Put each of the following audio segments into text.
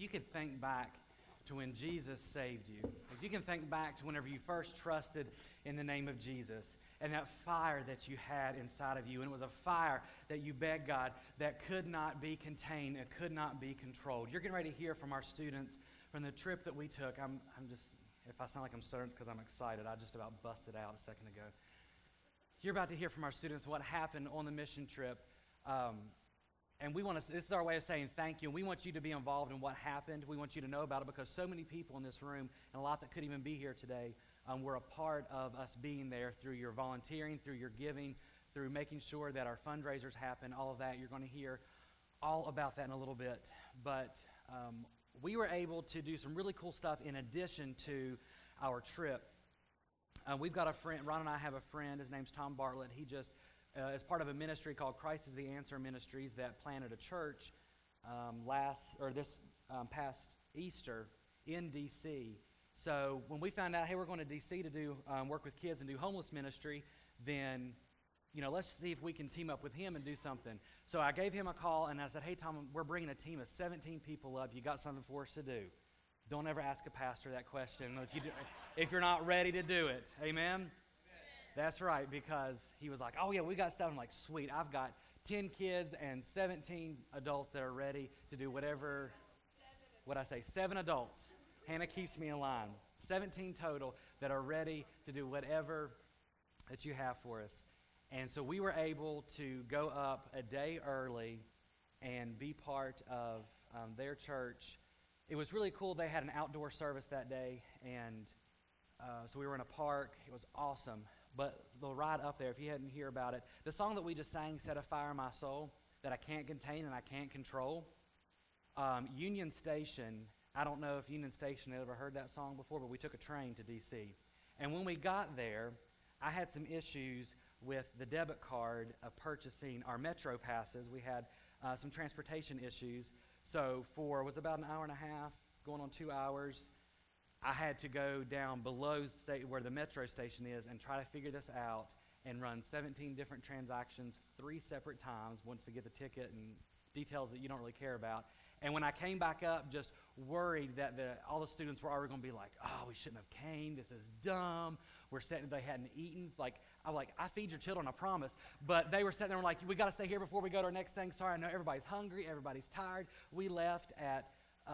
you could think back to when Jesus saved you, if you can think back to whenever you first trusted in the name of Jesus, and that fire that you had inside of you, and it was a fire that you begged God that could not be contained, it could not be controlled. You're getting ready to hear from our students from the trip that we took. I'm just, if I sound like I'm stuttering, it's because I'm excited. I just about busted out a second ago. You're about to hear from our students what happened on the mission trip. And we want to, this is our way of saying thank you. And we want you to be involved in what happened. We want you to know about it because so many people in this room, and a lot that couldn't even be here today, were a part of us being there through your volunteering, through your giving, through making sure that our fundraisers happen, all of that. You're going to hear all about that in a little bit. But we were able to do some really cool stuff in addition to our trip. We've got a friend, Ron and I have a friend, his name's Tom Bartlett. He just is part of a ministry called Christ is the Answer Ministries that planted a church this past Easter in D.C. So when we found out, hey, we're going to D.C. to do work with kids and do homeless ministry, then, let's see if we can team up with him and do something. So I gave him a call, and I said, hey, Tom, we're bringing a team of 17 people up. You got something for us to do. Don't ever ask a pastor that question if you're not ready to do it. Amen? That's right, because he was like, oh, yeah, we got stuff. I'm like, sweet, I've got 10 kids and 17 adults that are ready to do whatever, 7 adults. Hannah keeps me in line. 17 total that are ready to do whatever that you have for us. And so we were able to go up a day early and be part of their church. It was really cool. They had an outdoor service that day, and so we were in a park. It was awesome. But the ride up there, if you hadn't heard about it, the song that we just sang, Set a Fire in My Soul, that I can't contain and I can't control, Union Station, I don't know if Union Station had ever heard that song before, but we took a train to D.C. And when we got there, I had some issues with the debit card of purchasing our Metro passes. We had some transportation issues. So it was about an hour and a half, going on 2 hours, I had to go down below where the Metro station is and try to figure this out and run 17 different transactions 3 separate times, once to get the ticket and details that you don't really care about. And when I came back up, just worried that all the students were already going to be like, oh, we shouldn't have came. This is dumb. They hadn't eaten. I feed your children, I promise. But they were sitting there and like, we got to stay here before we go to our next thing. Sorry, I know everybody's hungry. Everybody's tired. We left at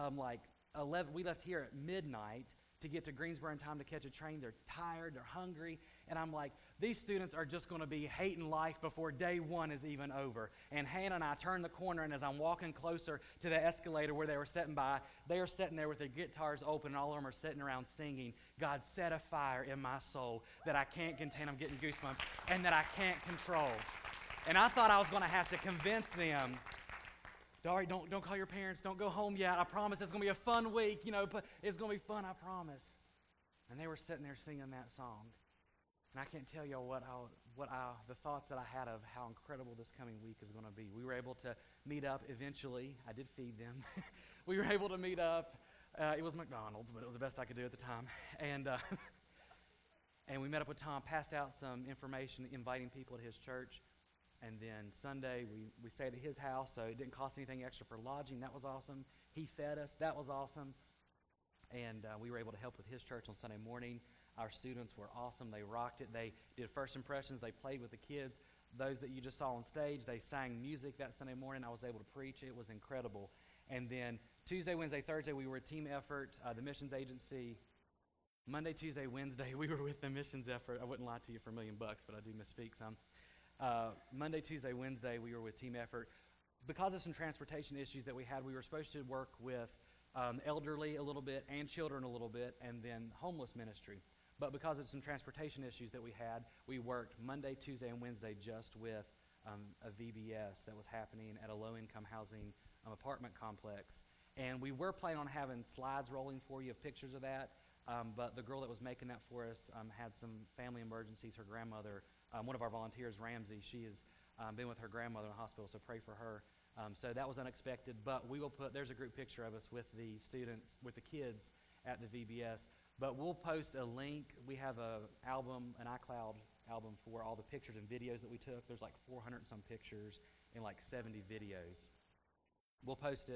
11. We left here at midnight to get to Greensboro in time to catch a train. They're tired, they're hungry, and I'm like, these students are just going to be hating life before day one is even over. And Hannah and I turned the corner, and as I'm walking closer to the escalator where they were sitting by, they are sitting there with their guitars open, and all of them are sitting around singing, God, set a fire in my soul that I can't contain, I'm getting goosebumps, and that I can't control. And I thought I was going to have to convince them, Dari, don't call your parents. Don't go home yet. I promise it's going to be a fun week. But it's going to be fun, I promise. And they were sitting there singing that song. And I can't tell y'all the thoughts that I had of how incredible this coming week is going to be. We were able to meet up eventually. I did feed them. We were able to meet up. It was McDonald's, but it was the best I could do at the time. And we met up with Tom, passed out some information, inviting people to his church. And then Sunday, we stayed at his house, so it didn't cost anything extra for lodging. That was awesome. He fed us. That was awesome. And we were able to help with his church on Sunday morning. Our students were awesome. They rocked it. They did first impressions. They played with the kids. Those that you just saw on stage, they sang music that Sunday morning. I was able to preach. It was incredible. And then Tuesday, Wednesday, Thursday, we were a team effort, the missions agency. Monday, Tuesday, Wednesday, we were with the missions effort. I wouldn't lie to you for $1 million, but I do misspeak some. Monday, Tuesday, Wednesday, we were with Team Effort. Because of some transportation issues that we had, we were supposed to work with elderly a little bit and children a little bit, and then homeless ministry. But because of some transportation issues that we had, we worked Monday, Tuesday, and Wednesday just with a VBS that was happening at a low-income housing apartment complex. And we were planning on having slides rolling for you of pictures of that, but the girl that was making that for us had some family emergencies. Her grandmother, one of our volunteers, Ramsey, she has been with her grandmother in the hospital, so pray for her. So that was unexpected, but we will there's a group picture of us with the students, with the kids at the VBS. But we'll post a link. We have an iCloud album for all the pictures and videos that we took. There's like 400 and some pictures and like 70 videos. We'll post it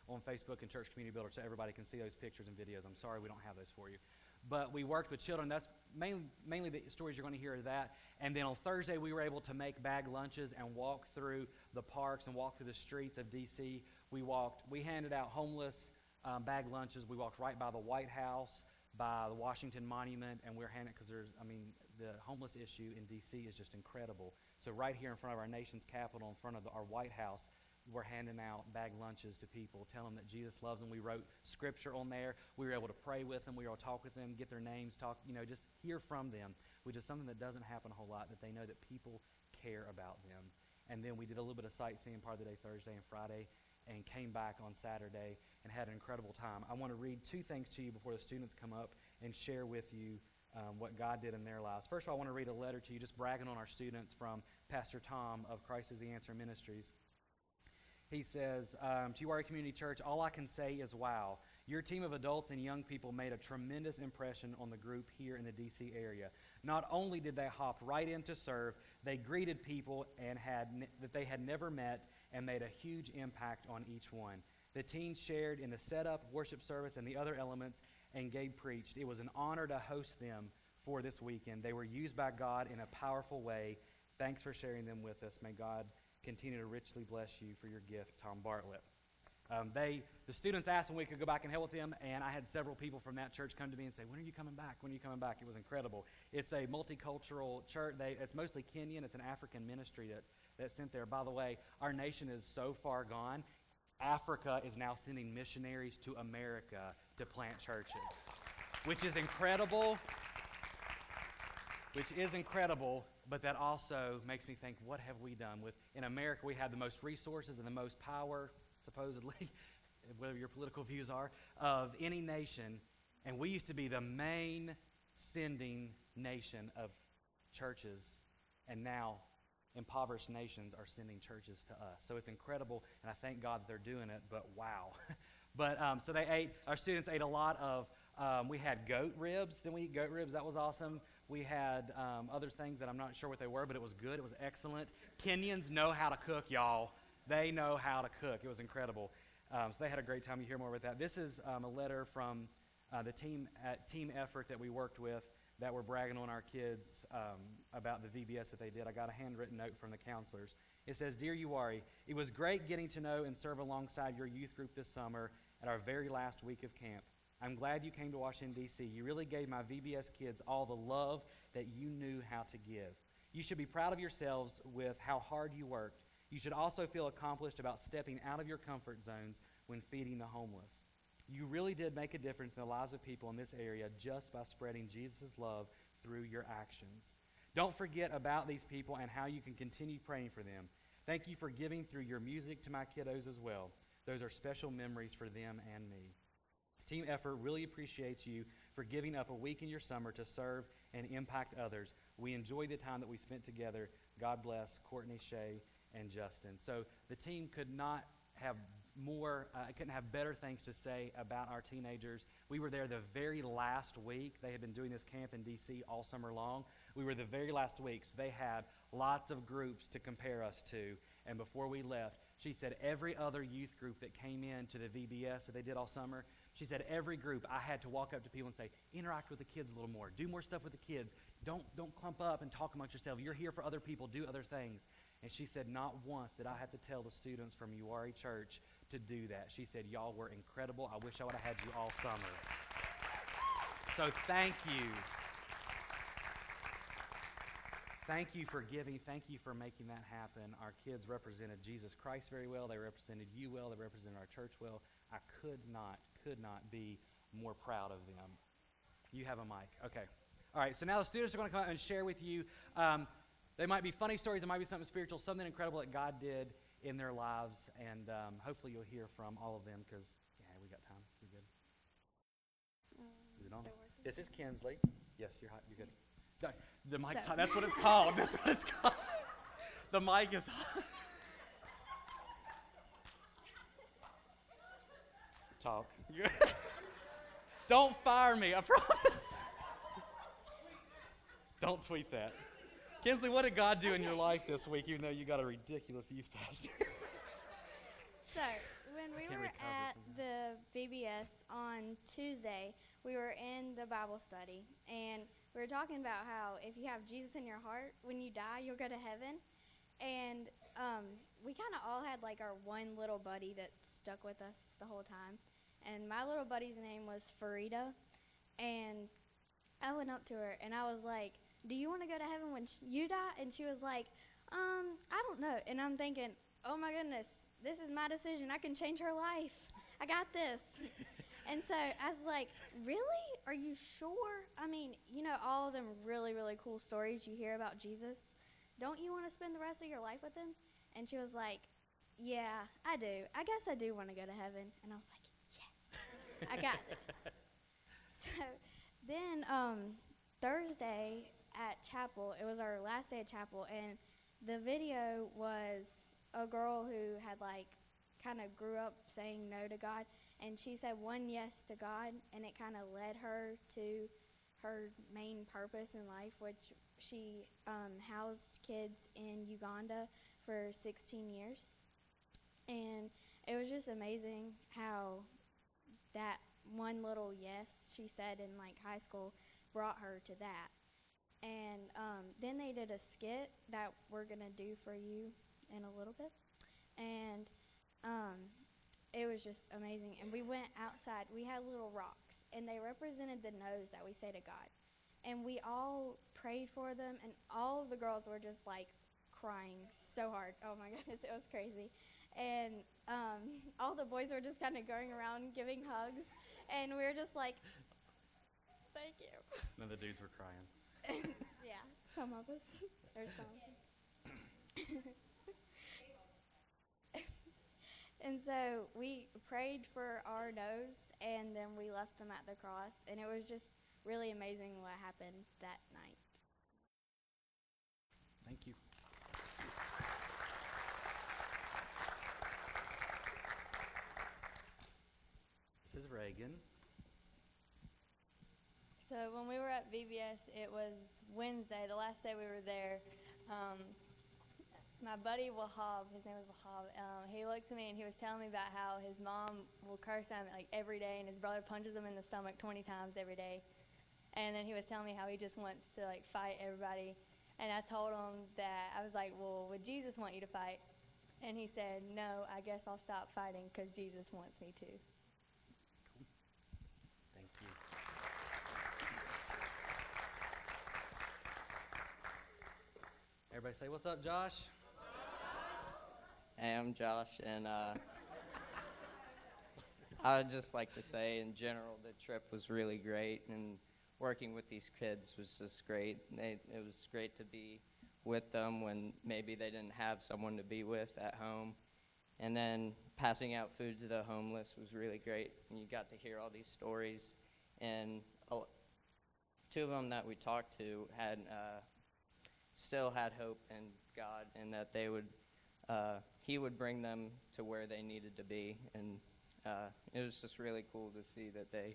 on Facebook and Church Community Builder so everybody can see those pictures and videos. I'm sorry we don't have those for you. But we worked with children. That's mainly the stories you're going to hear of that. And then on Thursday, we were able to make bag lunches and walk through the parks and walk through the streets of D.C. We handed out homeless bag lunches. We walked right by the White House, by the Washington Monument, and we're handing, because the homeless issue in D.C. is just incredible. So right here in front of our nation's capital, in front of our White House, we're handing out bag lunches to people, telling them that Jesus loves them. We wrote scripture on there. We were able to pray with them. We were able to talk with them, get their names, just hear from them, which is something that doesn't happen a whole lot, that they know that people care about them. And then we did a little bit of sightseeing part of the day, Thursday and Friday, and came back on Saturday and had an incredible time. I want to read two things to you before the students come up and share with you what God did in their lives. First of all, I want to read a letter to you, just bragging on our students, from Pastor Tom of Christ is the Answer Ministries. He says, to Uwharrie Community Church, all I can say is wow. Your team of adults and young people made a tremendous impression on the group here in the D.C. area. Not only did they hop right in to serve, they greeted people that they had never met and made a huge impact on each one. The teens shared in the setup, worship service, and the other elements, and Gabe preached. It was an honor to host them for this weekend. They were used by God in a powerful way. Thanks for sharing them with us. May God continue to richly bless you for your gift, Tom Bartlett. The students asked when we could go back and help with them, and I had several people from that church come to me and say, when are you coming back? When are you coming back? It was incredible. It's a multicultural church. It's mostly Kenyan. It's an African ministry that's sent there. By the way, our nation is so far gone, Africa is now sending missionaries to America to plant churches, which is incredible. But that also makes me think, what have we done? In America, we have the most resources and the most power, supposedly, whatever your political views are, of any nation, and we used to be the main sending nation of churches, and now impoverished nations are sending churches to us. So it's incredible, and I thank God that they're doing it, but wow. So our students ate a lot of, we had goat ribs. Didn't we eat goat ribs? That was awesome. We had other things that I'm not sure what they were, but it was good. It was excellent. Kenyans know how to cook, y'all. They know how to cook. It was incredible. So they had a great time. You hear more about that. This is a letter from the team effort that we worked with that were bragging on our kids about the VBS that they did. I got a handwritten note from the counselors. It says, Dear Uwharrie, it was great getting to know and serve alongside your youth group this summer at our very last week of camp. I'm glad you came to Washington, D.C. You really gave my VBS kids all the love that you knew how to give. You should be proud of yourselves with how hard you worked. You should also feel accomplished about stepping out of your comfort zones when feeding the homeless. You really did make a difference in the lives of people in this area just by spreading Jesus' love through your actions. Don't forget about these people and how you can continue praying for them. Thank you for giving through your music to my kiddos as well. Those are special memories for them and me. Team Effort really appreciates you for giving up a week in your summer to serve and impact others. We enjoy the time that we spent together. God bless Courtney, Shay, and Justin. So the team could not have couldn't have better things to say about our teenagers. We were there the very last week. They had been doing this camp in D.C. all summer long. We were the very last week, so they had lots of groups to compare us to. And before we left, she said every other youth group that came in to the VBS that they did all summer, she said every group I had to walk up to people and say, interact with the kids a little more. Do more stuff with the kids. Don't clump up and talk amongst yourself. You're here for other people. Do other things. And she said not once did I have to tell the students from Uwharrie Church to do that. She said, y'all were incredible. I wish I would have had you all summer. So thank you. Thank you for giving. Thank you for making that happen. Our kids represented Jesus Christ very well. They represented you well. They represented our church well. I could not be more proud of them. You have a mic. Okay. All right, so now the students are going to come out and share with you. They might be funny stories. There might be something spiritual, something incredible that God did in their lives. And hopefully you'll hear from all of them because, yeah, we got time. You good? Is it on? This is Kinsley. Yes, you're hot. You're good. The mic's hot. That's what it's called. That's what it's called. The mic is hot. Talk. Don't fire me, I promise. Don't tweet that. Kinsley, what did God do in your life this week, even though you got a ridiculous youth pastor? So, when we were at the VBS on Tuesday, we were in the Bible study, and we were talking about how if you have Jesus in your heart, when you die, you'll go to heaven. And we kind of all had like our one little buddy that stuck with us the whole time. And my little buddy's name was Farida. And I went up to her, and I was like, do you want to go to heaven when you die? And she was like, I don't know. And I'm thinking, oh my goodness, this is my decision. I can change her life. I got this. And so I was like, really? Are you sure? I mean, you know, all of them really, really cool stories you hear about Jesus. Don't you want to spend the rest of your life with him? And she was like, yeah, I do. I guess I do want to go to heaven. And I was like, yes, I got this. So then Thursday at chapel, it was our last day at chapel, and the video was a girl who had like kind of grew up saying no to God, and she said one yes to God, and it kind of led her to her main purpose in life, which she housed kids in Uganda for 16 years. And it was just amazing how that one little yes she said in like high school brought her to that. And then they did a skit that we're going to do for you in a little bit. And it was just amazing. And we went outside. We had little rocks, and they represented the no's that we say to God. And we all prayed for them, and all of the girls were just like crying so hard. Oh my goodness, it was crazy. And all the boys were just kind of going around giving hugs, and we were just like, thank you. And the dudes were crying. Yeah, some of us. Or some. And so we prayed for our no's, and then we left them at the cross, and it was just really amazing what happened that night. Thank you. This is Reagan. So when we were at VBS, it was Wednesday, the last day we were there. My buddy Wahab, his name was Wahab, he looked at me and he was telling me about how his mom will curse him like every day, and his brother punches him in the stomach 20 times every day. And then he was telling me how he just wants to like fight everybody. And I told him that, I was like, well, would Jesus want you to fight? And he said, no, I guess I'll stop fighting because Jesus wants me to. Cool. Thank you. Everybody say, what's up, Josh? Hey, I'm Josh, and I would just like to say, in general, the trip was really great, and working with these kids was just great. It was great to be with them when maybe they didn't have someone to be with at home. And then passing out food to the homeless was really great, and you got to hear all these stories. And two of them that we talked to had still had hope in God, and that they would He would bring them to where they needed to be. And it was just really cool to see that they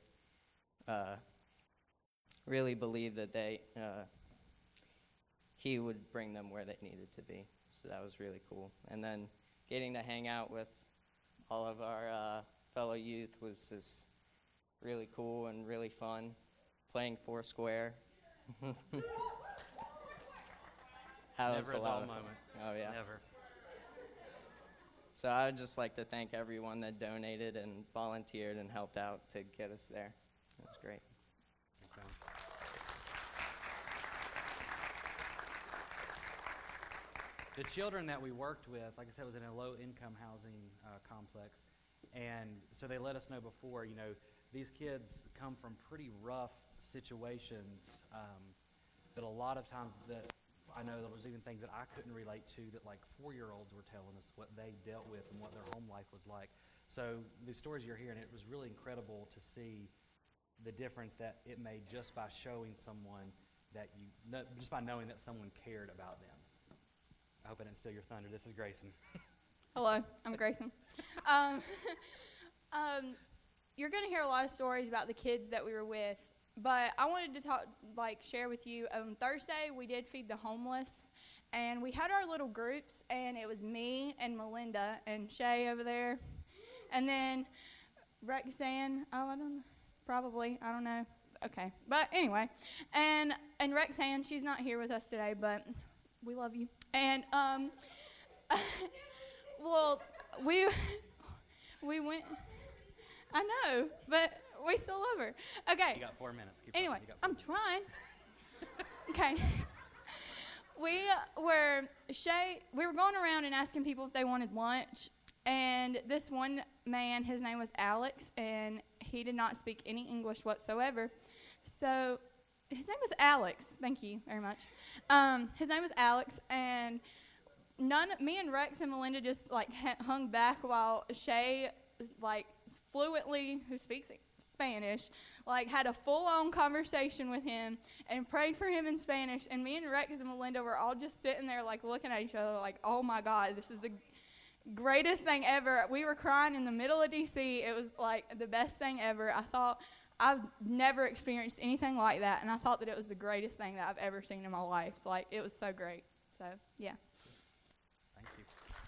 really believed that He would bring them where they needed to be. So that was really cool. And then getting to hang out with all of our fellow youth was just really cool and really fun. Playing Foursquare. That was Never a a lot dull of fun. moment. Oh, yeah. Never. So I would just like to thank everyone that donated and volunteered and helped out to get us there. It was great. Okay. The children that we worked with, like I said, was in a low-income housing complex. And so they let us know before, you know, these kids come from pretty rough situations, but a lot of times that I know there was even things that I couldn't relate to that like 4-year-olds were telling us what they dealt with and what their home life was like. So the stories you're hearing, it was really incredible to see the difference that it made just by showing someone that just by knowing that someone cared about them. I hope I didn't steal your thunder. This is Grayson. Hello, I'm Grayson. You're going to hear a lot of stories about the kids that we were with, but I wanted to share with you. On Thursday, we did feed the homeless, and we had our little groups, and it was me and Melinda and Shay over there, and then Rexanne. Oh, I don't know. Probably. I don't know. Okay. But anyway, and Rexanne, she's not here with us today, but we love you. And well, we went. I know, but we still love her. Okay. You got 4 minutes. Keep Anyway, going. I'm trying. Okay. We were going around and asking people if they wanted lunch, and this one man, his name was Alex, and he did not speak any English whatsoever. So his name was Alex. Thank you very much. His name was Alex, and me and Rex and Melinda just hung back while Shay fluently, who speaks Spanish, had a full-on conversation with him and prayed for him in Spanish. And me and Rex and Melinda were all just sitting there looking at each other oh my God, this is the greatest thing ever. We were crying in the middle of DC. It was the best thing ever. I thought I've never experienced anything like that, and I thought that it was the greatest thing that I've ever seen in my life. It was so great. So yeah. Thank you.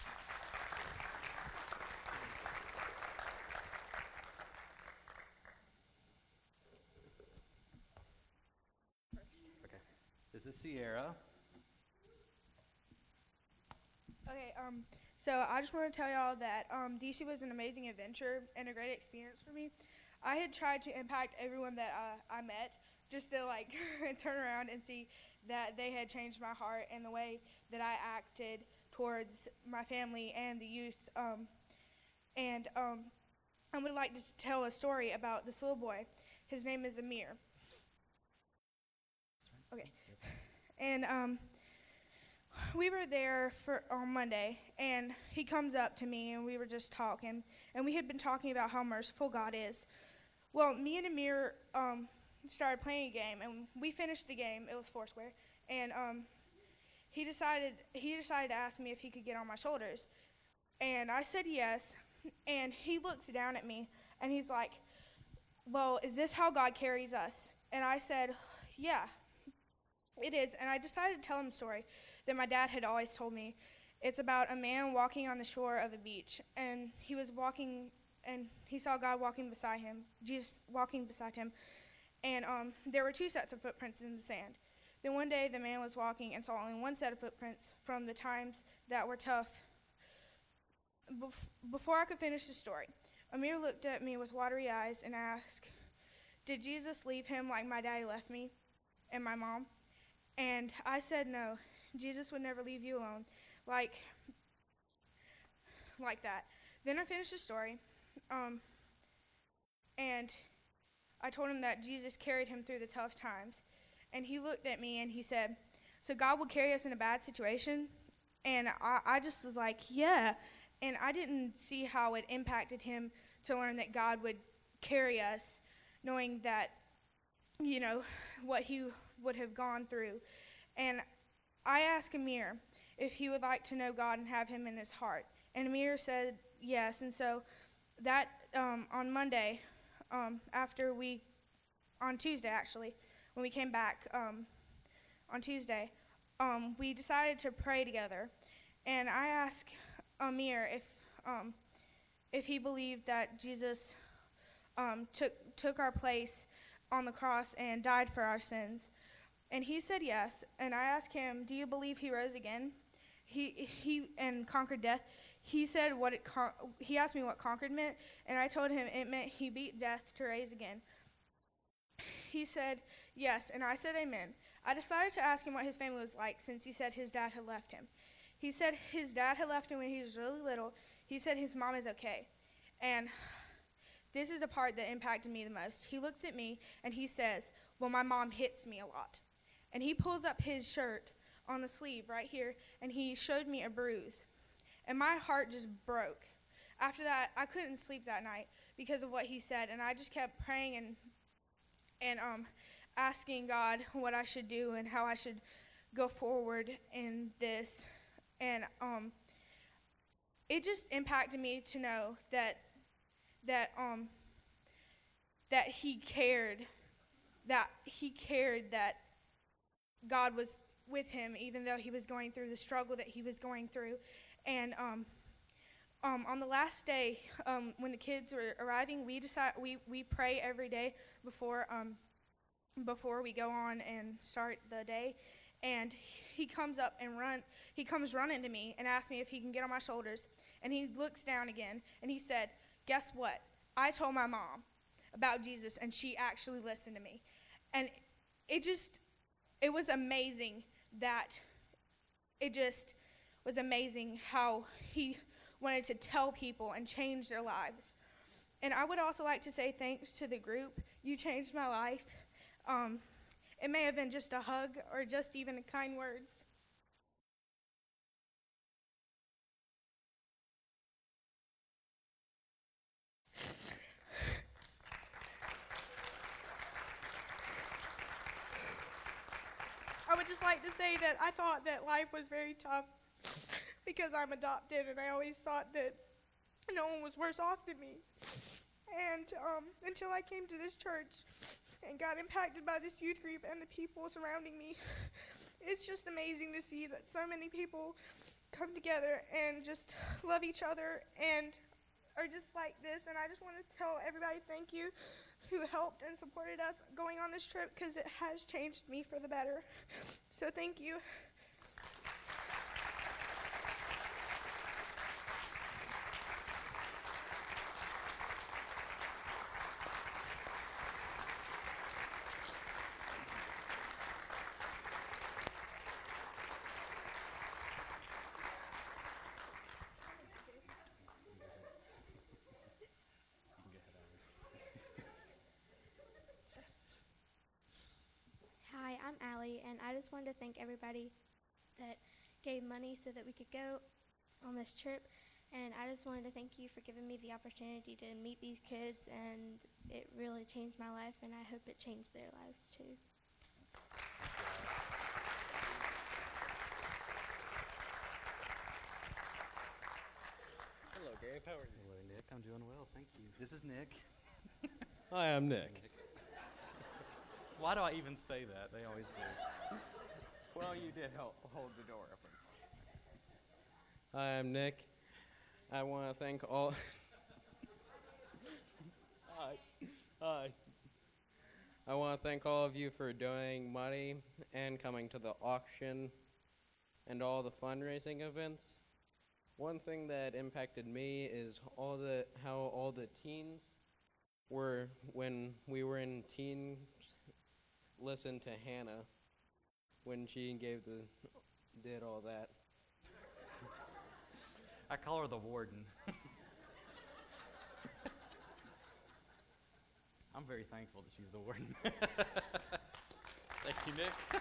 Okay. This is Sierra. Okay, so I just want to tell y'all that DC was an amazing adventure and a great experience for me. I had tried to impact everyone that I met, just to turn around and see that they had changed my heart and the way that I acted towards my family and the youth. I would like to tell a story about this little boy. His name is Amir. Okay, and we were there on Monday, and he comes up to me, and we were just talking, and we had been talking about how merciful God is. Well, me and Amir started playing a game, and we finished the game. It was Foursquare, and he decided to ask me if he could get on my shoulders, and I said yes. And he looks down at me, and he's like, "Well, is this how God carries us?" And I said, "Yeah, it is." And I decided to tell him a story that my dad had always told me. It's about a man walking on the shore of a beach, and he was walking, and he saw God walking beside him, Jesus walking beside him, and there were two sets of footprints in the sand. Then one day the man was walking and saw only one set of footprints from the times that were tough. Before I could finish the story, Amir looked at me with watery eyes and asked, "Did Jesus leave him like my daddy left me and my mom?" And I said, "No, Jesus would never leave you alone like that." Then I finished the story, and I told him that Jesus carried him through the tough times. And he looked at me and he said, "So God will carry us in a bad situation?" And I just was like, "Yeah." And I didn't see how it impacted him to learn that God would carry us, knowing that, what he would have gone through. And I asked Amir if he would like to know God and have him in his heart. And Amir said yes. And so that on Monday, on Tuesday actually, when we came back on Tuesday, we decided to pray together. And I asked Amir if he believed that Jesus took our place on the cross and died for our sins. And he said yes. And I asked him, "Do you believe he rose again? He and conquered death?" He said he asked me what conquered meant, and I told him it meant he beat death to rise again. He said yes, and I said amen. I decided to ask him what his family was like, since he said his dad had left him. He said his dad had left him when he was really little. He said his mom is okay. And this is the part that impacted me the most. He looks at me and he says, "Well, my mom hits me a lot." And he pulls up his shirt on the sleeve right here, and he showed me a bruise. And my heart just broke. After that, I couldn't sleep that night because of what he said, and I just kept praying and asking God what I should do and how I should go forward in this. And it just impacted me to know that he cared, that God was with him, even though he was going through the struggle that he was going through. And on the last day, when the kids were arriving, we pray every day before we go on and start the day. And he comes running to me and asks me if he can get on my shoulders. And he looks down again, and he said, "Guess what? I told my mom about Jesus, and she actually listened to me." And it was amazing how he wanted to tell people and change their lives. And I would also like to say thanks to the group. You changed my life. It may have been just a hug or just even kind words. I would just like to say that I thought that life was very tough because I'm adopted, and I always thought that no one was worse off than me. And until I came to this church and got impacted by this youth group and the people surrounding me, it's just amazing to see that so many people come together and just love each other and are just like this. And I just want to tell everybody thank you who helped and supported us going on this trip, because it has changed me for the better. So thank you. Hi, I'm Allie, and I just wanted to thank everybody that gave money so that we could go on this trip. And I just wanted to thank you for giving me the opportunity to meet these kids, and it really changed my life, and I hope it changed their lives too. Hello, Gabe. How are you? Hello, Nick. I'm doing well, thank you. This is Nick. Hi, I'm Nick. Why do I even say that? They always do. Well, you did hold the door open. Hi, I'm Nick. I want to thank all. Hi. I want to thank all of you for donating money and coming to the auction and all the fundraising events. One thing that impacted me is how all the teens were, when we were in teens, listened to Hannah when she did all that. I call her the warden. I'm very thankful that she's the warden. Thank you, Nick.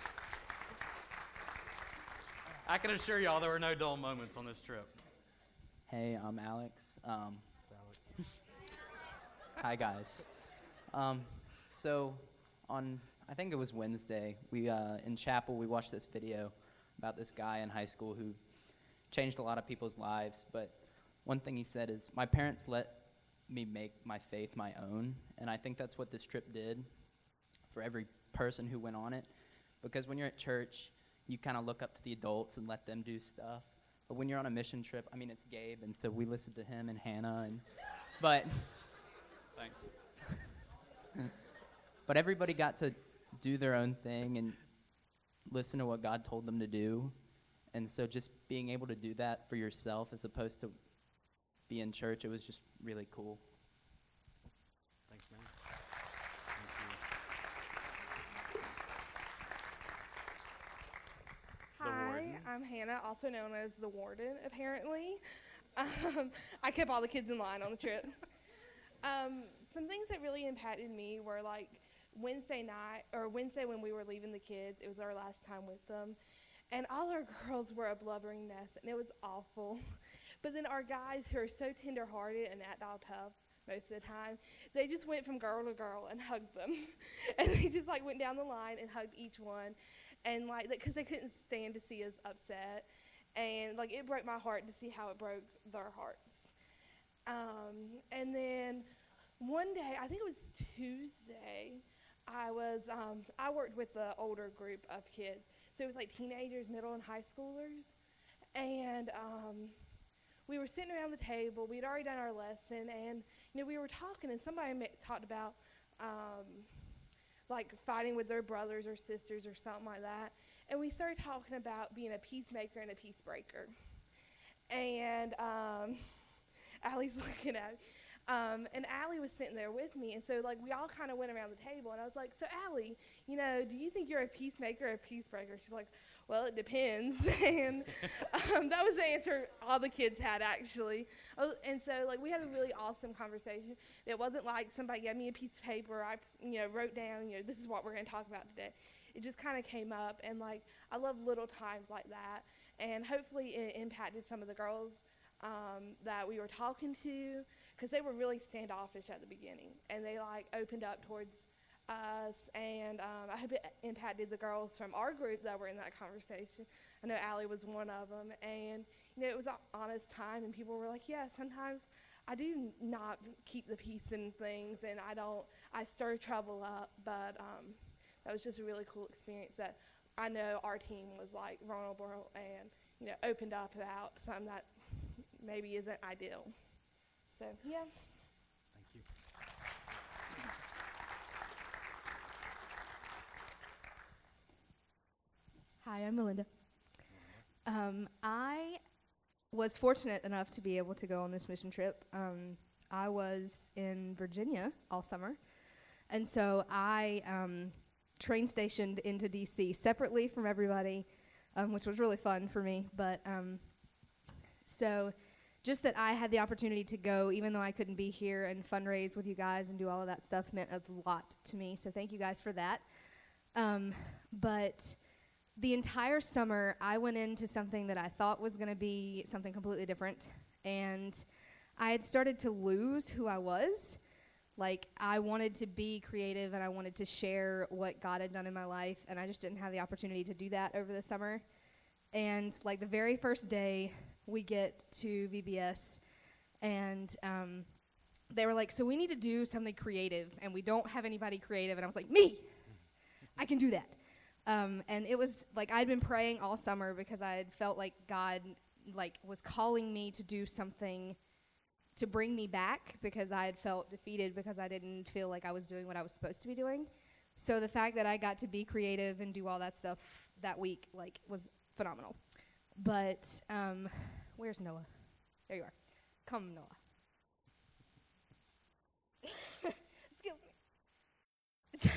I can assure y'all there were no dull moments on this trip. Hey, I'm Alex. Alex. Hi, guys. So on, I think it was Wednesday, we in chapel, we watched this video about this guy in high school who changed a lot of people's lives. But one thing he said is, my parents let me make my faith my own. And I think that's what this trip did for every person who went on it. Because when you're at church, you kind of look up to the adults and let them do stuff. But when you're on a mission trip, I mean, it's Gabe, and so we listened to him and Hannah, but Thanks. but everybody got to do their own thing and listen to what God told them to do. And so just being able to do that for yourself as opposed to be in church, it was just really cool. Thanks, man. Thank you. Hi, I'm Hannah, also known as the warden, apparently. I kept all the kids in line on the trip. Some things that really impacted me were like Wednesday night, or Wednesday when we were leaving the kids. It was our last time with them. And all our girls were a blubbering mess, and it was awful. But then our guys, who are so tender-hearted and act all tough most of the time, they just went from girl to girl and hugged them. And they just like went down the line and hugged each one. And like, because they couldn't stand to see us upset. And like, it broke my heart to see how it broke their hearts. And then one day, I think it was Tuesday, I worked with the older group of kids. So it was like teenagers, middle and high schoolers. And we were sitting around the table. We'd already done our lesson, and we were talking, and somebody talked about like fighting with their brothers or sisters or something like that. And we started talking about being a peacemaker and a peace breaker. And Allie's looking at me. And Allie was sitting there with me, and so like we all kind of went around the table, and I was like, so Allie, do you think you're a peacemaker or a peace breaker? She's like, well, it depends. And that was the answer all the kids had, actually. And so like we had a really awesome conversation. It wasn't like somebody gave me a piece of paper, I wrote down, this is what we're going to talk about today. It just kind of came up, and like I love little times like that, and hopefully it impacted some of the girls that we were talking to, because they were really standoffish at the beginning, and they like opened up towards us, and I hope it impacted the girls from our group that were in that conversation. I know Allie was one of them, and it was an honest time, and people were like, yeah, sometimes I do not keep the peace in things, and I stir trouble up, but that was just a really cool experience that I know our team was like vulnerable and opened up about something that maybe isn't ideal. So, yeah. Thank you. Hi, I'm Melinda. I was fortunate enough to be able to go on this mission trip. I was in Virginia all summer, and so I train stationed into D.C. separately from everybody, which was really fun for me. But so just that I had the opportunity to go, even though I couldn't be here and fundraise with you guys and do all of that stuff, meant a lot to me. So thank you guys for that. But the entire summer, I went into something that I thought was going to be something completely different. And I had started to lose who I was. Like, I wanted to be creative, and I wanted to share what God had done in my life, and I just didn't have the opportunity to do that over the summer. And, like, the very first day we get to VBS, and they were like, so we need to do something creative, and we don't have anybody creative. And I was like, me! I can do that. And it was, like, I'd been praying all summer because I had felt like God, like, was calling me to do something to bring me back, because I had felt defeated because I didn't feel like I was doing what I was supposed to be doing. So the fact that I got to be creative and do all that stuff that week, like, was phenomenal. But where's Noah? There you are. Come, Noah. Excuse me.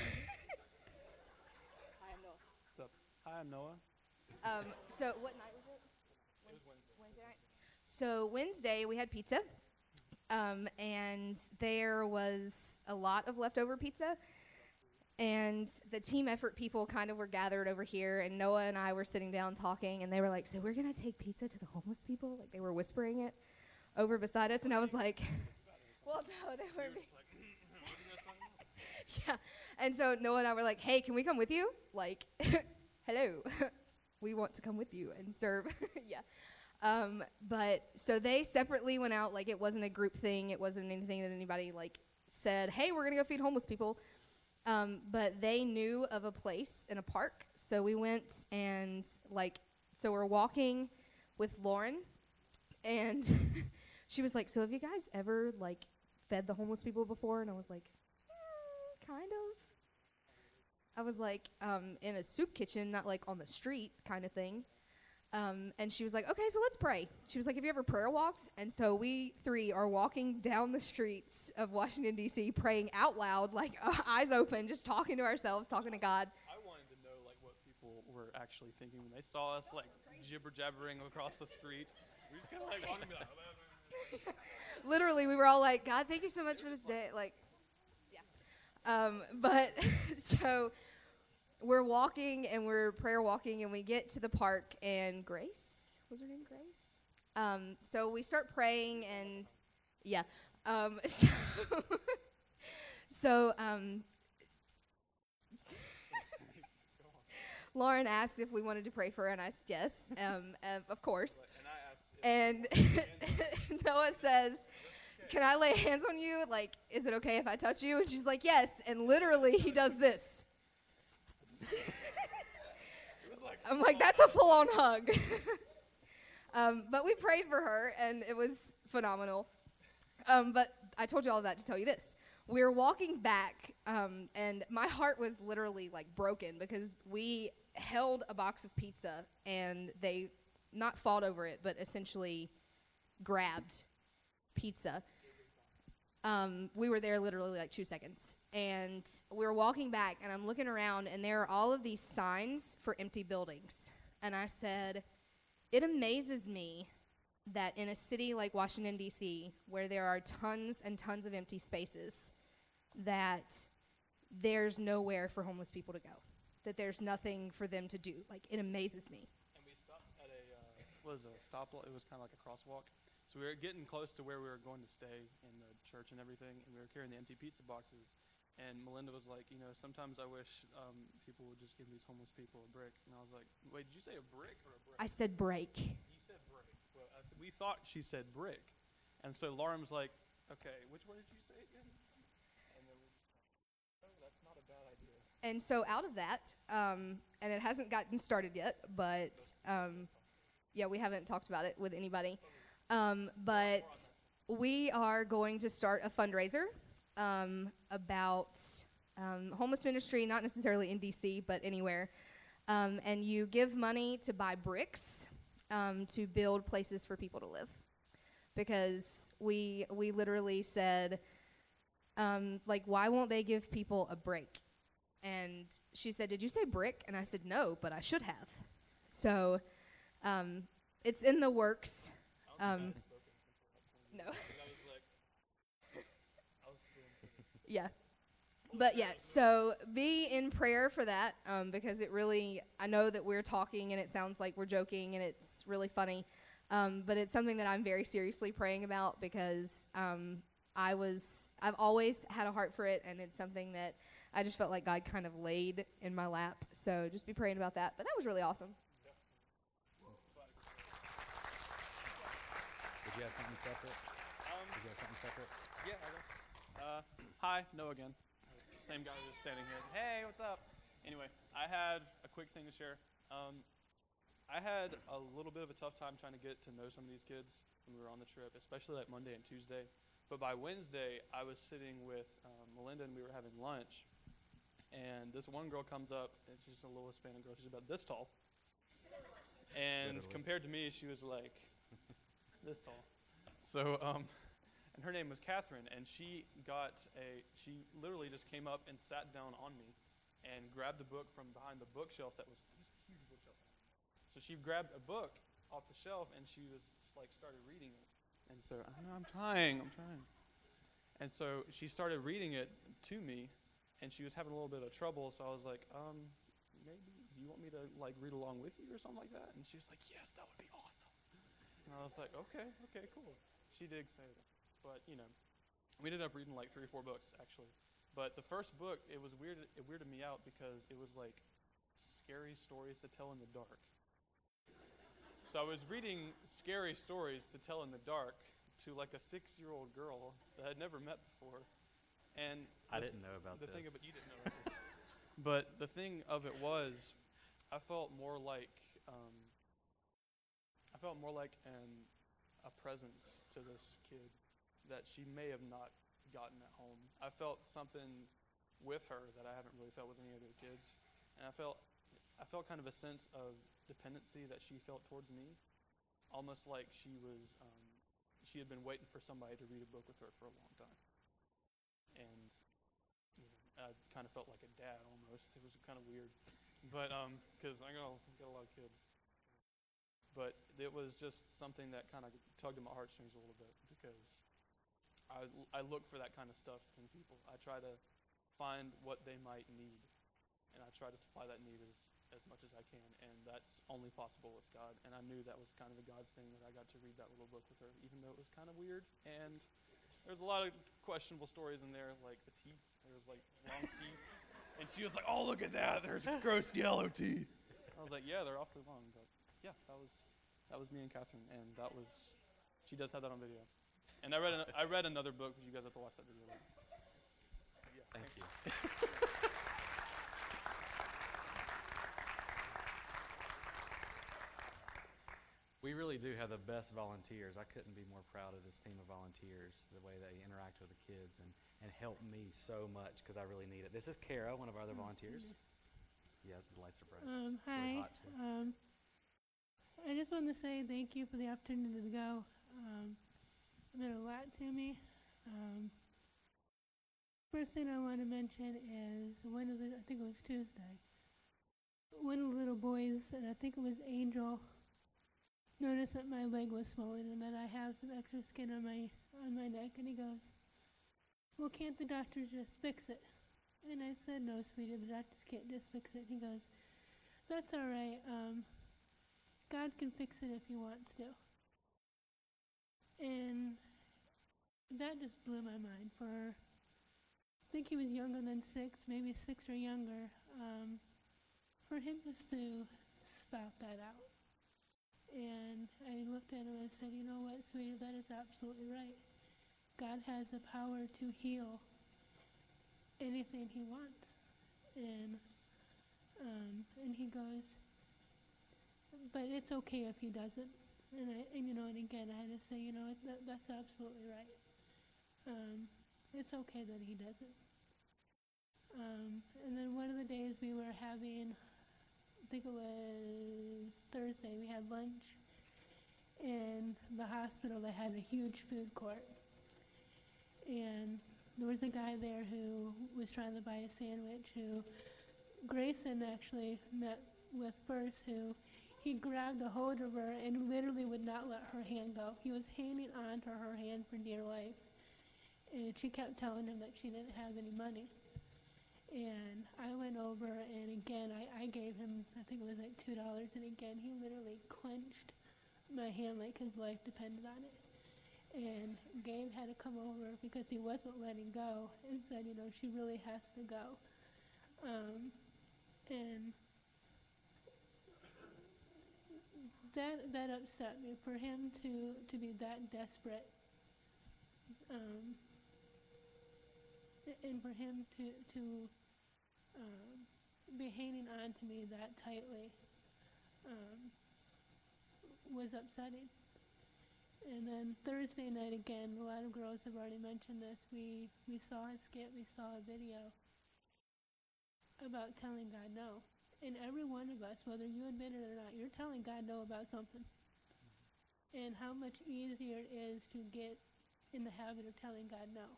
Hi, I'm Noah. What's up? Hi, I'm Noah. So what night was it? It was Wednesday night. So Wednesday we had pizza. And there was a lot of leftover pizza, and the team effort people kind of were gathered over here, and Noah and I were sitting down talking, and they were like, so we're going to take pizza to the homeless people? Like, they were whispering it over beside us, and I was like, well, no, they were. Yeah, and so Noah and I were like, hey, can we come with you? Like, hello, we want to come with you and serve. Yeah. But so they separately went out, like, it wasn't a group thing. It wasn't anything that anybody, like, said, hey, we're going to go feed homeless people. But they knew of a place in a park. So we went and, like, so we're walking with Lauren, and she was like, so have you guys ever, like, fed the homeless people before? And I was like, kind of. I was like, in a soup kitchen, not like on the street kind of thing. And she was like, okay, so let's pray. She was like, have you ever prayer walked? And so we three are walking down the streets of Washington, D.C., praying out loud, like eyes open, just talking to ourselves, talking to God. I wanted to know, like, what people were actually thinking when they saw us, like, jibber-jabbering across the street. We just kind of, like, walking and be like, Literally, we were all like, God, thank you so much for this day. Like, yeah. But so we're walking, and we're prayer walking, and we get to the park, and Grace, was her name Grace? So we start praying, and yeah. So Lauren asked if we wanted to pray for her, and I said yes, of course. And Noah says, can I lay hands on you? Like, is it okay if I touch you? And she's like, yes. And literally, he does this. I'm like, that's a full-on hug. But we prayed for her, and it was phenomenal. But I told you all of that to tell you this. We were walking back, and my heart was literally like broken because we held a box of pizza, and they not fought over it, but essentially grabbed pizza. We were there literally like 2 seconds. And we were walking back, and I'm looking around, and there are all of these signs for empty buildings. And I said, it amazes me that in a city like Washington, D.C., where there are tons and tons of empty spaces, that there's nowhere for homeless people to go, that there's nothing for them to do. Like, it amazes me. And we stopped at a stoplight. It was kind of like a crosswalk. So we were getting close to where we were going to stay in the church and everything, and we were carrying the empty pizza boxes. And Melinda was like, sometimes I wish people would just give these homeless people a brick. And I was like, wait, did you say a brick or a brick? I said break. You said brick. Well, we thought she said brick. And so Lauren was like, okay, which word did you say again? And then we just like, oh, that's not a bad idea. And so out of that, and it hasn't gotten started yet, but yeah, we haven't talked about it with anybody. But we are going to start a fundraiser about homeless ministry, not necessarily in DC, but anywhere. And you give money to buy bricks to build places for people to live. Because we literally said, like, why won't they give people a break? And she said, did you say brick? And I said, no, but I should have. So it's in the works. No. Yeah. But yeah, so be in prayer for that, because it really, I know that we're talking and it sounds like we're joking and it's really funny, but it's something that I'm very seriously praying about because I've always had a heart for it, and it's something that I just felt like God kind of laid in my lap. So just be praying about that. But that was really awesome. Did you have something separate? Did you have something separate? Yeah, I guess. Hi, Noah again. Same guy just standing here. Hey, what's up? Anyway, I had a quick thing to share. I had a little bit of a tough time trying to get to know some of these kids when we were on the trip, especially like Monday and Tuesday. But by Wednesday, I was sitting with Melinda, and we were having lunch. And this one girl comes up, and she's a little Hispanic girl. She's about this tall. And compared to me, she was like this tall. So, and her name was Catherine, and she literally just came up and sat down on me and grabbed a book from behind the bookshelf that was a huge bookshelf. So she grabbed a book off the shelf, and she was just like started reading it. And so, I'm trying. And so she started reading it to me, and she was having a little bit of trouble, so I was like, maybe, do you want me to like read along with you or something like that? And she was like, yes, that would be awesome. And I was like, okay, cool. She did say that. But, we ended up reading like 3 or 4 books, actually. But the first book, it weirded me out because it was like scary stories to tell in the dark. So I was reading scary stories to tell in the dark to like a 6-year-old girl that I had never met before. And I didn't know about this. You didn't know about this. But the thing of it was, I felt more like a presence to this kid that she may have not gotten at home. I felt something with her that I haven't really felt with any other kids. And I felt kind of a sense of dependency that she felt towards me, almost like she had been waiting for somebody to read a book with her for a long time. And I kind of felt like a dad almost. It was kind of weird, but because I got a lot of kids. But it was just something that kind of tugged at my heartstrings a little bit because I look for that kind of stuff in people. I try to find what they might need, and I try to supply that need as much as I can, and that's only possible with God. And I knew that was kind of a God thing that I got to read that little book with her, even though it was kind of weird. And there's a lot of questionable stories in there, like the teeth. There was like long teeth, and she was like, "Oh, look at that! There's gross yellow teeth." I was like, "Yeah, they're awfully long." But yeah, that was me and Catherine, and she does have that on video. And I read another book, but you guys have to watch that video later. Yeah, Thank you. We really really do have the best volunteers. I couldn't be more proud of this team of volunteers, the way they interact with the kids and help me so much because I really need it. This is Kara, one of our other volunteers. Yeah, the lights are bright. It's really Hi. hot too. I just wanted to say thank you for the opportunity to go. It meant a lot to me. First thing I want to mention is I think it was Tuesday, one of the little boys, and I think it was Angel, noticed that my leg was swollen and that I have some extra skin on my neck, and he goes, "Well, can't the doctors just fix it?" And I said, "No, sweetie, the doctors can't just fix it." And he goes, "That's all right. God can fix it if he wants to." And that just blew my mind. I think he was younger than 6, maybe 6 or younger. For him just to spout that out. And I looked at him and said, "You know what, sweetie, that is absolutely right. God has the power to heal anything he wants." And he goes, "But it's okay if he doesn't." And again, I had to say, that's absolutely right. It's okay that he doesn't. And then one of the days we were having, I think it was Thursday, we had lunch in the hospital that had a huge food court. And there was a guy there who was trying to buy a sandwich who Grayson actually met with first, who he grabbed a hold of her and literally would not let her hand go. He was hanging on to her hand for dear life. And she kept telling him that she didn't have any money. And I went over, and again, I gave him, I think it was like $2, and again, he literally clenched my hand like his life depended on it. And Gabe had to come over because he wasn't letting go and said, she really has to go. And that upset me, for him to be that desperate. And for him to be hanging on to me that tightly was upsetting. And then Thursday night again, a lot of girls have already mentioned this, we saw a skit, we saw a video about telling God no. And every one of us, whether you admit it or not, you're telling God no about something. And how much easier it is to get in the habit of telling God no.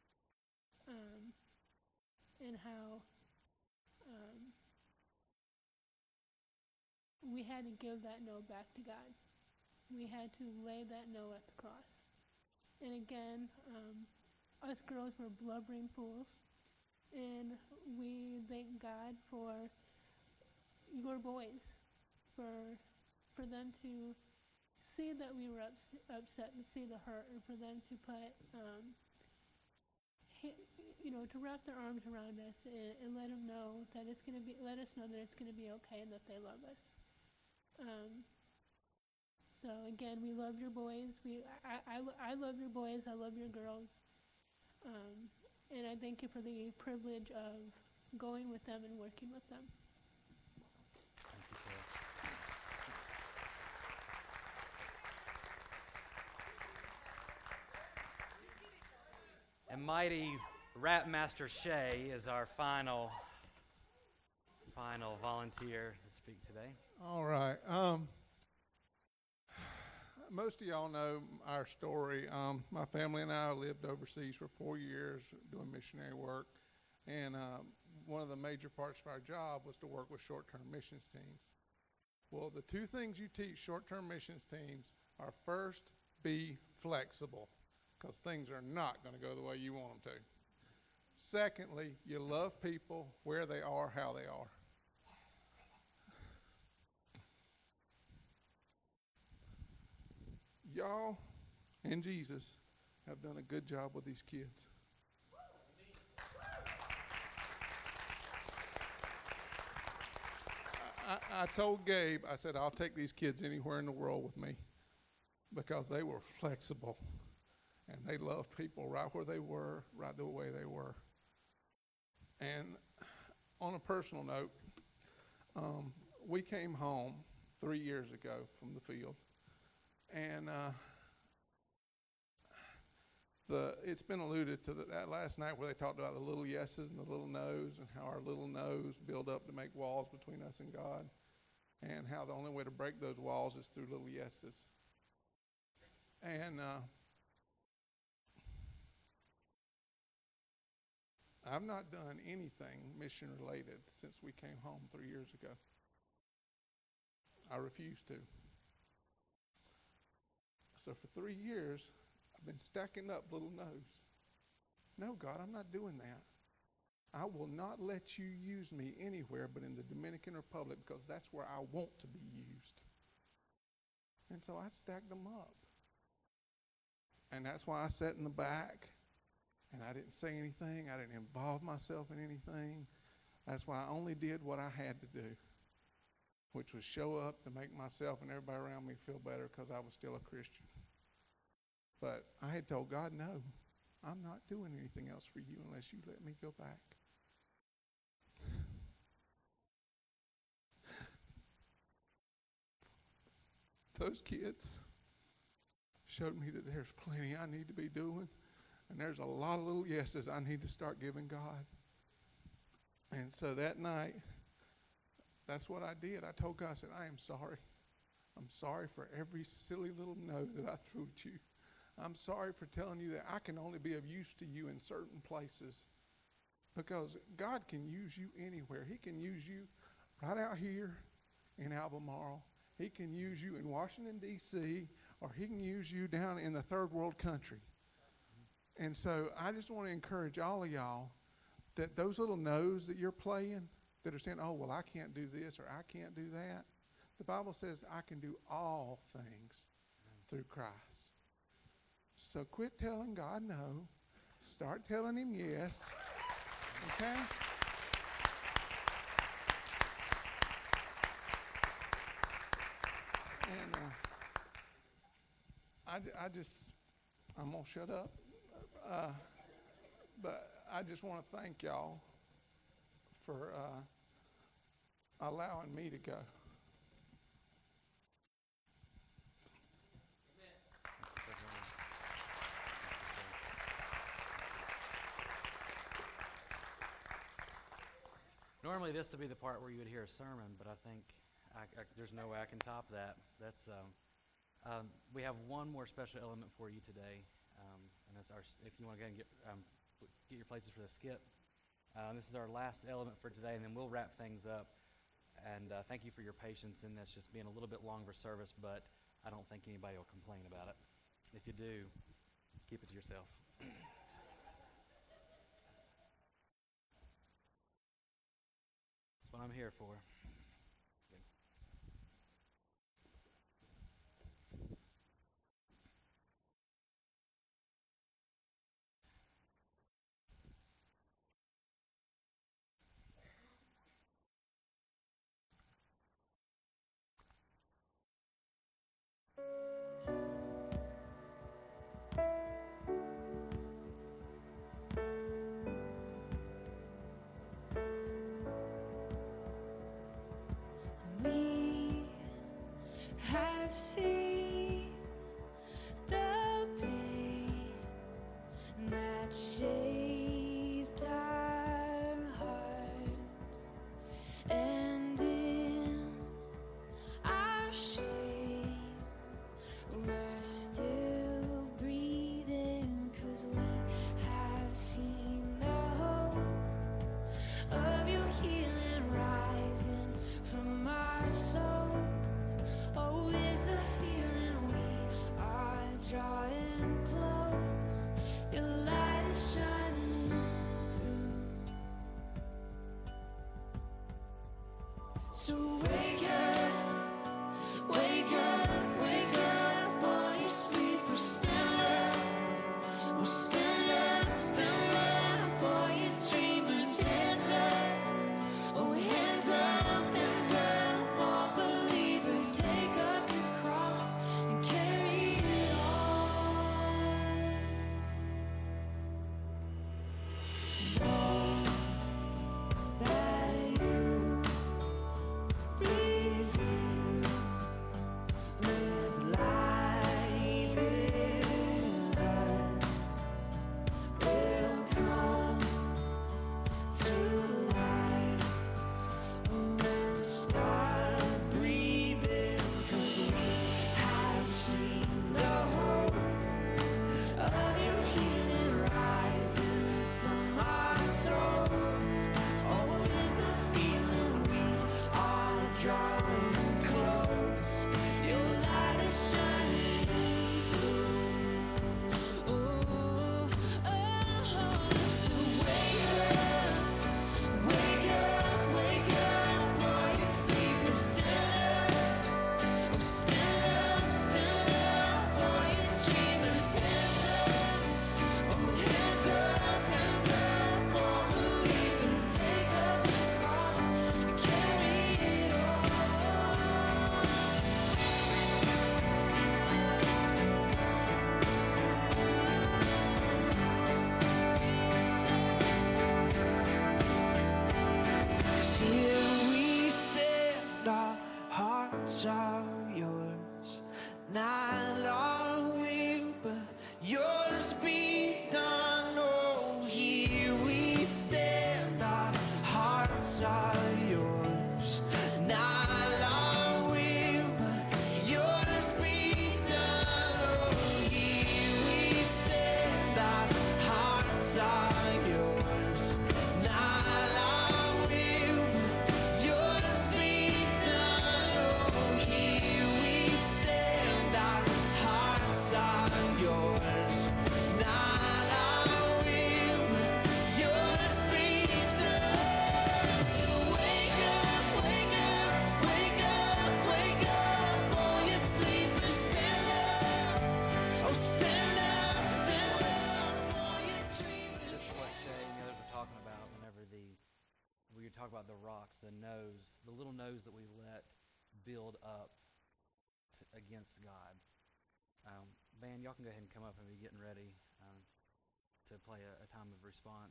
And how we had to give that no back to God. We had to lay that no at the cross. And again, us girls were blubbering fools. And we thank God for your boys, for them to see that we were upset and see the hurt, and for them to put, to wrap their arms around us and let them know that let us know that it's going to be okay and that they love us. So again, we love your boys. I love your boys. I love your girls. And I thank you for the privilege of going with them and working with them. Thank you, Sarah. And mighty rap master Shay is our final volunteer to speak today. All right. Most of y'all know our story. My family and I lived overseas for 4 years doing missionary work, and one of the major parts of our job was to work with short-term missions teams. Well, the two things you teach short-term missions teams are, first, be flexible, because things are not going to go the way you want them to. Secondly, you love people where they are, how they are. Y'all and Jesus have done a good job with these kids. I told Gabe, I said, I'll take these kids anywhere in the world with me, because they were flexible and they loved people right where they were, right the way they were. And on a personal note, we came home 3 years ago from the field. And it's been alluded to that last night where they talked about the little yeses and the little nos, and how our little nos build up to make walls between us and God, and how the only way to break those walls is through little yeses. And I've not done anything mission related since we came home 3 years ago. I refuse to. So for 3 years, I've been stacking up little no's. No, God, I'm not doing that. I will not let you use me anywhere but in the Dominican Republic, because that's where I want to be used. And so I stacked them up. And that's why I sat in the back, and I didn't say anything. I didn't involve myself in anything. That's why I only did what I had to do, which was show up to make myself and everybody around me feel better because I was still a Christian. But I had told God, no, I'm not doing anything else for you unless you let me go back. Those kids showed me that there's plenty I need to be doing, and there's a lot of little yeses I need to start giving God. And so that night, that's what I did. I told God, I said, I am sorry. I'm sorry for every silly little no that I threw at you. I'm sorry for telling you that I can only be of use to you in certain places, because God can use you anywhere. He can use you right out here in Albemarle. He can use you in Washington, D.C., or he can use you down in the third world country. And so I just want to encourage all of y'all that those little no's that you're playing, that are saying, oh, well, I can't do this or I can't do that. The Bible says I can do all things through Christ. So quit telling God no. Start telling him yes. Okay? And I'm going to shut up. But I just want to thank y'all for allowing me to go. Normally this would be the part where you would hear a sermon, but I think there's no way I can top that. That's we have one more special element for you today, and that's our. If you want to go and get your places for the skip, this is our last element for today, and then we'll wrap things up. And thank you for your patience in this just being a little bit longer service, but I don't think anybody will complain about it. If you do, keep it to yourself. That's what I'm here for. We have seen the pain that shaped our hearts, and in our shame we're still breathing, 'cause we have seen the hope of your healing rising from our souls. Oh, is the feeling we are drawing close. Your light is shining through. So wake up, wake up, wake up. All your sleepers, stand up. Oh, stand up, all you dreamers, hands up. Oh, hands up, all believers, take up your cross and carry it on. And all that you reveal we talk about the rocks, the little nose that we let build up against God. Band, y'all can go ahead and come up and be getting ready to play a time of response.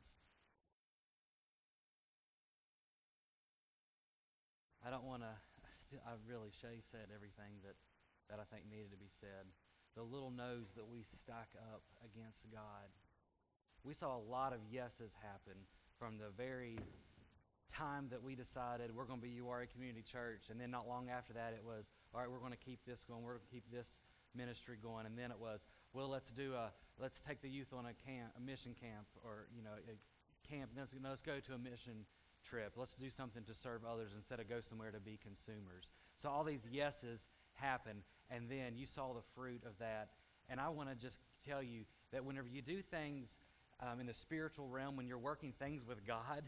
I don't want to, Shay said everything that I think needed to be said. The little nose that we stack up against God. We saw a lot of yeses happen from the very time that we decided we're going to be URA Community Church, and then not long after that it was, all right, we're going to keep this going, we're going to keep this ministry going, and then it was, well, let's take the youth on a mission camp, or a camp, let's go to a mission trip, let's do something to serve others instead of go somewhere to be consumers. So all these yeses happen, and then you saw the fruit of that. And I want to just tell you that whenever you do things in the spiritual realm, when you're working things with God,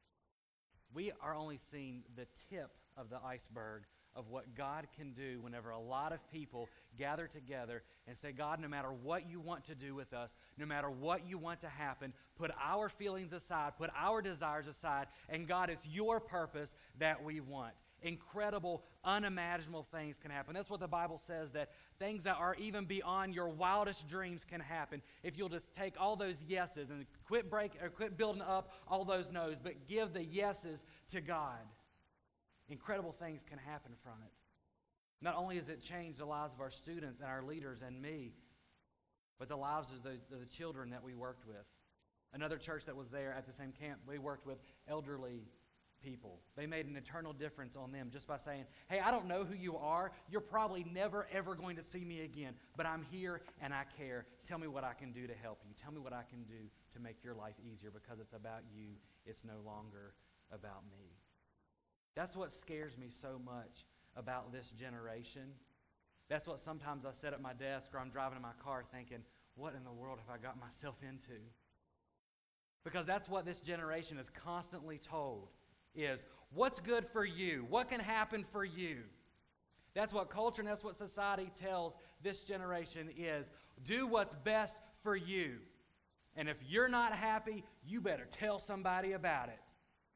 we are only seeing the tip of the iceberg of what God can do whenever a lot of people gather together and say, God, no matter what you want to do with us, no matter what you want to happen, put our feelings aside, put our desires aside, and God, it's your purpose that we want. Incredible, unimaginable things can happen. That's what the Bible says, that things that are even beyond your wildest dreams can happen if you'll just take all those yeses and quit building up all those no's, but give the yeses to God. Incredible things can happen from it. Not only has it changed the lives of our students and our leaders and me, but the lives of the children that we worked with. Another church that was there at the same camp, we worked with elderly people. They made an eternal difference on them just by saying, hey, I don't know who you are. You're probably never, ever going to see me again, but I'm here and I care. Tell me what I can do to help you. Tell me what I can do to make your life easier, because it's about you. It's no longer about me. That's what scares me so much about this generation. That's what sometimes I sit at my desk or I'm driving in my car thinking, what in the world have I got myself into? Because that's what this generation is constantly told, is what's good for you? What can happen for you? That's what culture and that's what society tells this generation is, do what's best for you. And if you're not happy, you better tell somebody about it.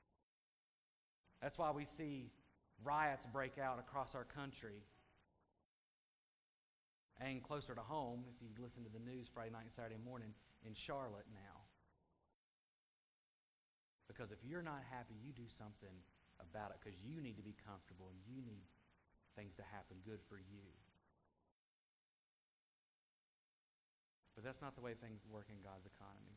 That's why we see riots break out across our country. And closer to home, if you listen to the news Friday night and Saturday morning, in Charlotte now. Because if you're not happy, you do something about it, because you need to be comfortable and you need things to happen good for you. But that's not the way things work in God's economy.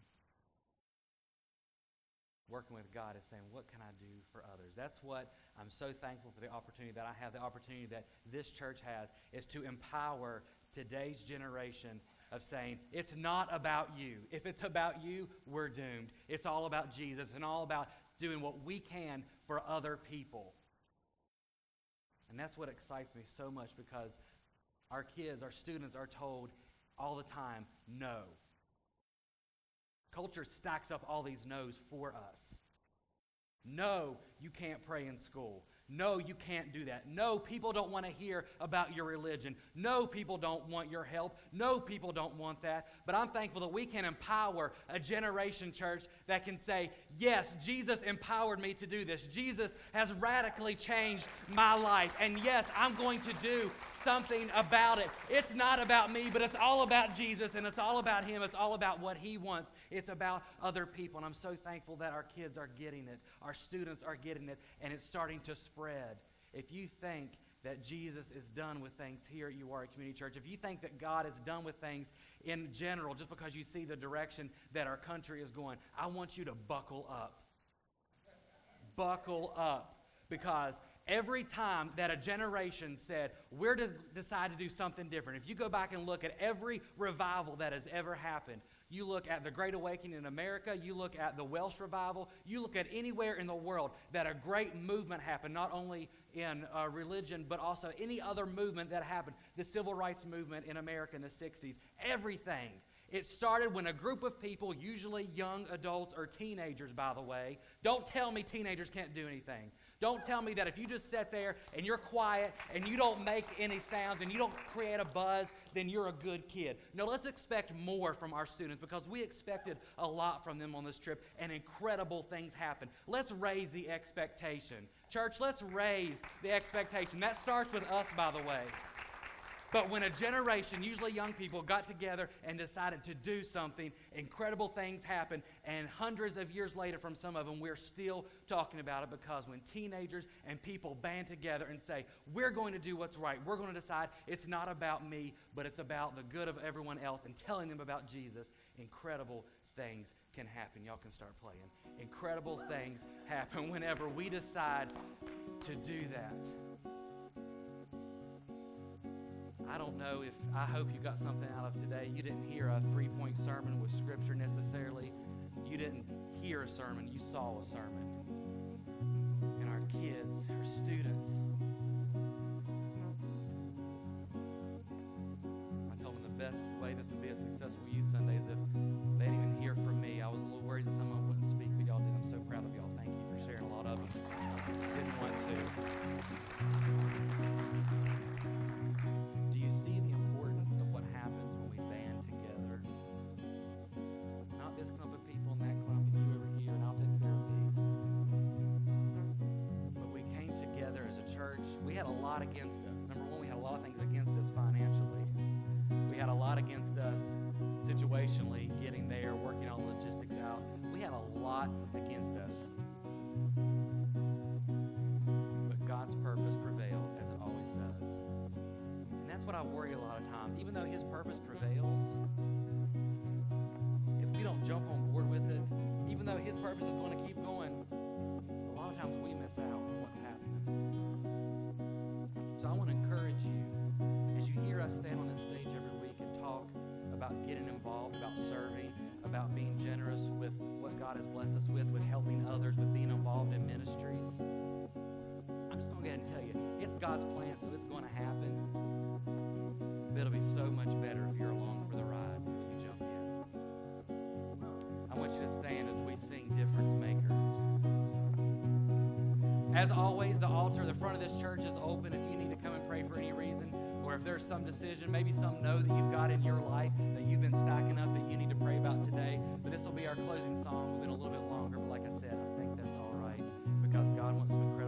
Working with God is saying, what can I do for others? That's what I'm so thankful for, the opportunity that I have, the opportunity that this church has, is to empower today's generation of saying, it's not about you. If it's about you, we're doomed. It's all about Jesus and all about doing what we can for other people. And that's what excites me so much, because our kids, our students are told all the time, no. Culture stacks up all these no's for us. No, you can't pray in school. No, you can't do that. No, people don't want to hear about your religion. No, people don't want your help. No, people don't want that. But I'm thankful that we can empower a generation, church, that can say, yes, Jesus empowered me to do this. Jesus has radically changed my life. And yes, I'm going to do something about it. It's not about me, but it's all about Jesus, and it's all about Him. It's all about what He wants. It's about other people, and I'm so thankful that our kids are getting it. Our students are getting it, and it's starting to spread. If you think that Jesus is done with things here at URA Community Church, if you think that God is done with things in general just because you see the direction that our country is going, I want you to buckle up. Buckle up. Because every time that a generation said, we're to decide to do something different, if you go back and look at every revival that has ever happened, you look at the Great Awakening in America, you look at the Welsh Revival, you look at anywhere in the world that a great movement happened, not only in religion, but also any other movement that happened. The Civil Rights Movement in America in the 60s, everything It started when a group of people, usually young adults or teenagers, by the way. Don't tell me teenagers can't do anything. Don't tell me that if you just sit there and you're quiet and you don't make any sounds and you don't create a buzz, then you're a good kid. No, let's expect more from our students because we expected a lot from them on this trip and incredible things happened. Let's raise the expectation. Church, let's raise the expectation. That starts with us, by the way. But when a generation, usually young people, got together and decided to do something, incredible things happened, and hundreds of years later from some of them, we're still talking about it because when teenagers and people band together and say, we're going to do what's right, we're going to decide it's not about me, but it's about the good of everyone else and telling them about Jesus, incredible things can happen. Y'all can start playing. Incredible things happen whenever we decide to do that. I don't know if, I hope you got something out of today. You didn't hear a 3-point sermon with scripture necessarily. You didn't hear a sermon, you saw a sermon. And our kids, our students, I told them the best way this would be a successful youth Sunday is if they didn't even hear from me. I was a little worried that someone wouldn't speak, but y'all did. I'm so proud of y'all. Thank you for sharing a lot of them. Didn't want to. Against us. Number one, we had a lot of things against us financially. We had a lot against us situationally, getting there, working all the logistics out. We had a lot against us. But God's purpose prevailed, as it always does. And that's what I worry a lot of times. Even though His purpose prevails, if we don't jump on board with it, even though His purpose is going to keep going, a lot of times we miss out on what's happening. So I want to encourage you, as you hear us stand on this stage every week and talk about getting involved, about serving, about being generous with what God has blessed us with helping others, with being involved in ministries. I'm just going to go ahead and tell you, it's God's plan, so it's going to happen. But it'll be so much better if you're along for the ride, if you jump in. I want you to stand as we sing Difference Maker. As always, the altar, the front of this church is open if you need to come and pray for any reason, or if there's some decision, maybe some no that you've got in your life that you've been stacking up that you need to pray about today. But this will be our closing song. We've been a little bit longer, but like I said, I think that's all right because God wants some incredible